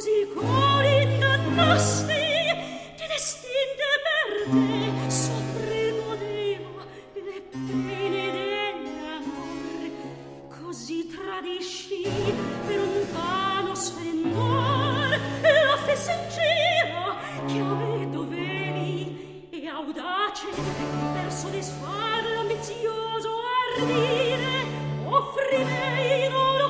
così il cuore ingannasti, ti destin de perde, soffrir godeva le pene dell'amor, così tradisci per un vano splendor la fe sincera che a me dovevi, e audace per soddisfar l'ambizioso ardire offrire in